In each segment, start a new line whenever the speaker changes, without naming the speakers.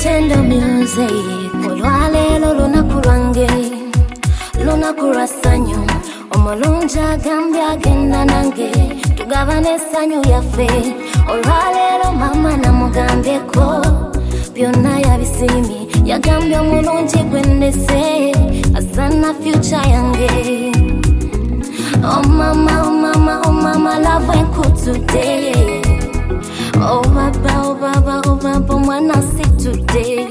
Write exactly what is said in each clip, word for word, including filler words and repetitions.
Tender music, olwaleero lunaku lwange, lunaku lwa ssanyu, omulungi agambye agenda nange, tugabane essanyu yaffe, olwaleero mama namugambyeko, byonna yabisiimye, yagambye omulungi gwe nnese, asana future yange. Oh mama, oh mama, oh mama, love enku today. Oh baba, oh baba, oh baba, mwana si today.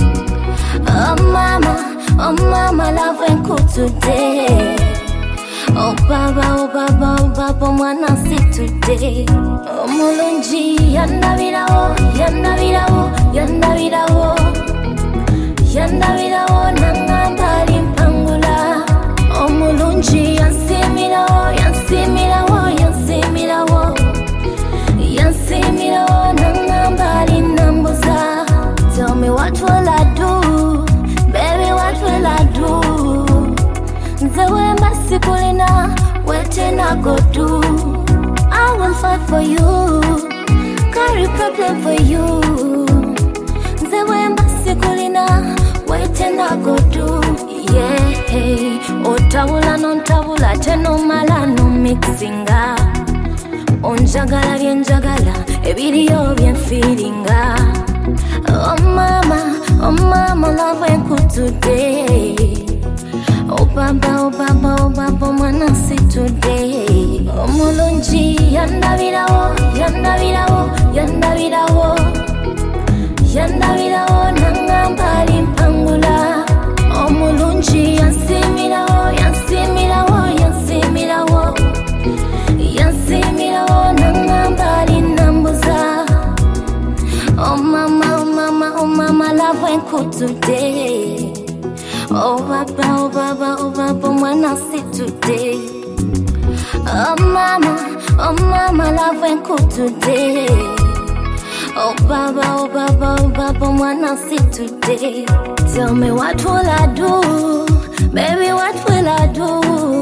Oh mama, oh mama, love enku today. Oh baba, oh baba, oh baba, mwana si today. Oh mulungi yandabirawo, yandabirawo, yandabirawo, yandabirawo nangamba ali mpangula. Oh mulungi yansimirawo, yansimirawo, yansimirawo, yansimirawo nangamba ali nambuza. Tell me what will I do, baby, what will I do? Nze wemba sikulina, waiting I go do. I will fight for you, carry problem for you. Nze wemba sikulina, waiting I go do. Yeah, otawula nontabula tenomala no mixinga. Onjagala byenjagala, ebiriyo byenfiringa. Oh mama, oh mama, love enku today. Oh baba, oh baba, oh baba, mwana si today. Oh mulungi yandabirawo, yandabirawo, yandabirawo, yandabirawo nangamba ali mpangula. Oh mulungi yansimirawo, yansimirawo, yansimirawo, yansimirawo nangamba ali nambuza. Oh mama, oh mama, oh mama, love enku today. Oh baba, oh baba, oh baba, mwana si today. Oh mama, oh mama, love enku today. Oh baba, oh baba, oh baba, mwana si today. Tell me what will I do, baby, what will I do?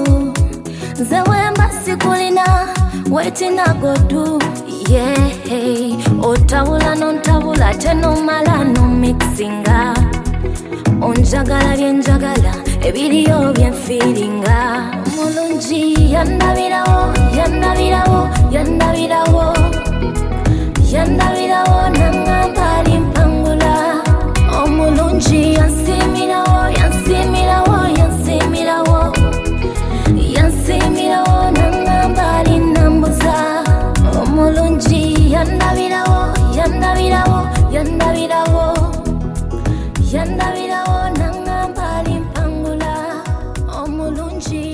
Nze wemba sikulina, waiting I go do. Yeah, otawula nontabula tenomala no mixinga. Onjagala byenjagala, ebiriyo byenfiringa. Mulungi yandabirawo, yandabirawo, yandabirawo, yandabirawo nangamba ali mpangula. Oh mulungi yansimirawo, yansimirawo, yansimirawo, yansimirawo nangamba ali nambuza. Oh mulungi yandabirawo, yandabirawo, yandabirawo, yandabirawo nangamba ali mpangula. Oh mulungi